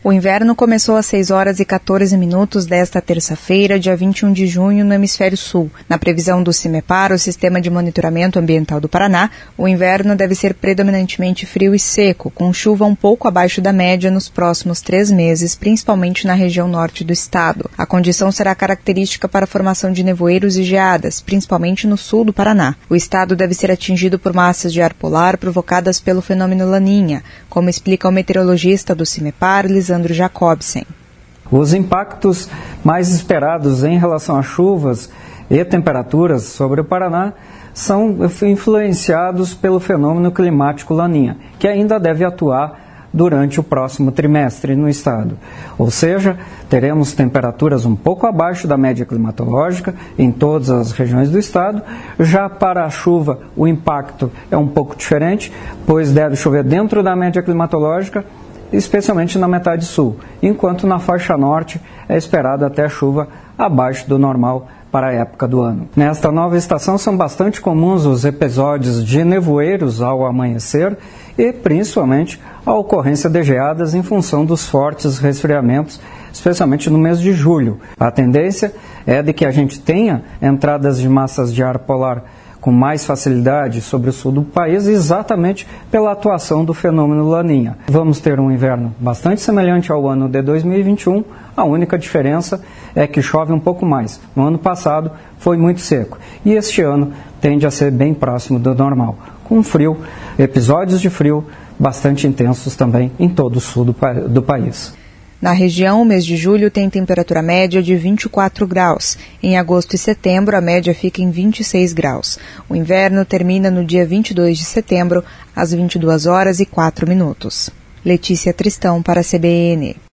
O inverno começou às 6h14 desta terça-feira, dia 21 de junho, no Hemisfério Sul. Na previsão do CIMEPAR, o Sistema de Monitoramento Ambiental do Paraná, o inverno deve ser predominantemente frio e seco, com chuva um pouco abaixo da média nos próximos 3 meses, principalmente na região norte do estado. A condição será característica para a formação de nevoeiros e geadas, principalmente no sul do Paraná. O estado deve ser atingido por massas de ar polar provocadas pelo fenômeno Laninha, como explica o meteorologista do CIMEPAR, Lisandro Jacobsen. Os impactos mais esperados em relação a chuvas e temperaturas sobre o Paraná são influenciados pelo fenômeno climático Laninha, que ainda deve atuar durante o próximo trimestre no estado. Ou seja, teremos temperaturas um pouco abaixo da média climatológica em todas as regiões do estado. Já para a chuva, o impacto é um pouco diferente, pois deve chover dentro da média climatológica, especialmente na metade sul, enquanto na faixa norte é esperada até chuva abaixo do normal para a época do ano. Nesta nova estação são bastante comuns os episódios de nevoeiros ao amanhecer e principalmente a ocorrência de geadas em função dos fortes resfriamentos, especialmente no mês de julho. A tendência é de que a gente tenha entradas de massas de ar polar com mais facilidade sobre o sul do país, exatamente pela atuação do fenômeno Laninha. Vamos ter um inverno bastante semelhante ao ano de 2021, a única diferença é que chove um pouco mais. No ano passado foi muito seco e este ano tende a ser bem próximo do normal, com frio, episódios de frio bastante intensos também em todo o sul do país. Na região, o mês de julho tem temperatura média de 24 graus. Em agosto e setembro, a média fica em 26 graus. O inverno termina no dia 22 de setembro, às 22h04. Letícia Tristão para a CBN.